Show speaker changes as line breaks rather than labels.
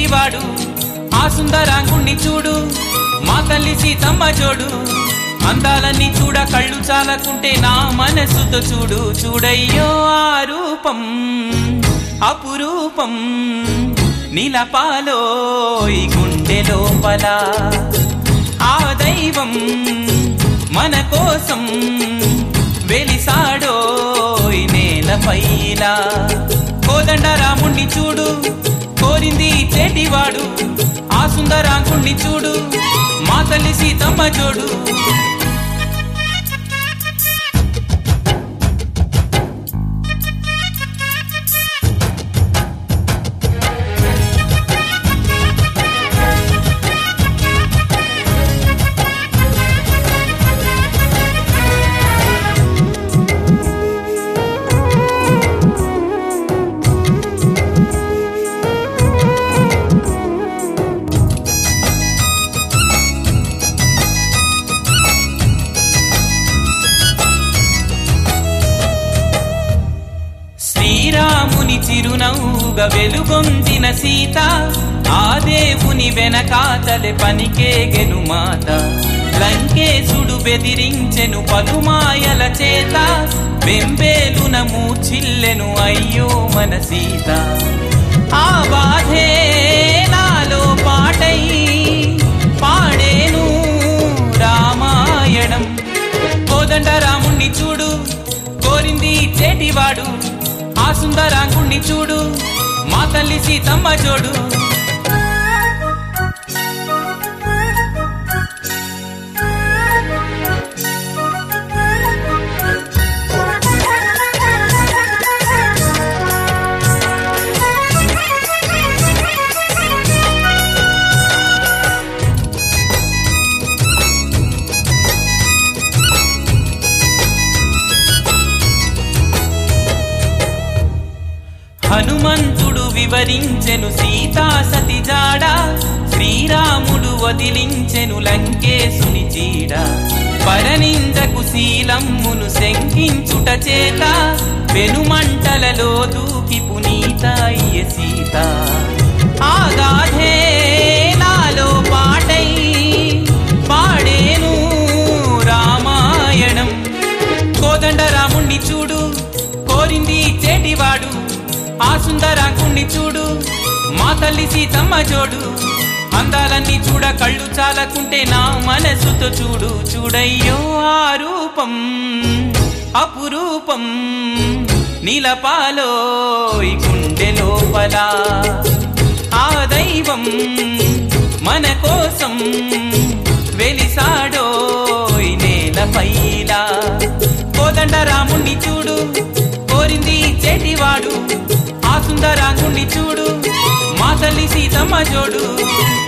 చేటివాడు ఆ సుందరాంగుణ్ణి చూడు మా తల్లి సీతమ్మ జోడు అందాలన్నీ చూడ కళ్ళు చాలకుంటే నా మనసుతో చూడు చూడయ్యో ఆ రూపం అపురూపం నీలపాలో ఈ గుండె లోపల ఆ దైవం మన కోసం వెలిసాడో ఈ నేలపైలా కోదండ రాముణ్ణి చూడు కోరింది చేటివాడు ఆ సుందరాంగుణ్ణి చూడు మా తల్లి సీతమ్మ జోడు శ్రీరాముని చిరునవ్వుగా వెలుగొందిన సీత ఆ దేవుని వెనకాతలే పనికేగెను మాత లంకేశుడు బెదిరించెను పలుమాయల చేత వెంబేలున మూర్చిల్లెను అయ్యో మన సీత ఆ బాధే నాలో పాటై పాడేను రామాయణం కోదండ రాముణ్ణి చూడు కోరింది చేటివాడు ఆ సుందరాంగుణ్ణి చూడు మా తల్లి సీతమ్మ జోడు హనుమంతుడు వివరించెను సీతా సతి జాడ శ్రీరాముడు వదిలించెను లంకేశుని చీడ పరనిందకు శీలమ్మును శంకించుట చేత పెనుమంటలలో దూకి పునీత అయ్యే సీత ఆ గాథే నాలో పాటై పాడేను రామాయణం కోదండ రాముణ్ణి చూడు కోరింది చేటివాడు ఆ సుందరాంగుణ్ణి చూడు మా తల్లి సీతమ్మ జోడు అందాలన్నీ చూడ కళ్ళు చాలకుంటే నా మనసుతో చూడు చూడయ్యో ఆ రూపం అపురూపం నీలపాలో ఈ గుండె లోపల ఆ దైవం మన కోసం వెలిసాడో ఈ నేలపైలా కోదండ రాముణ్ణి చూడు కోరింది చేటివాడు ఆ సుందరాంగుణ్ణి చూడు మా తల్లి సీతమ్మ జోడు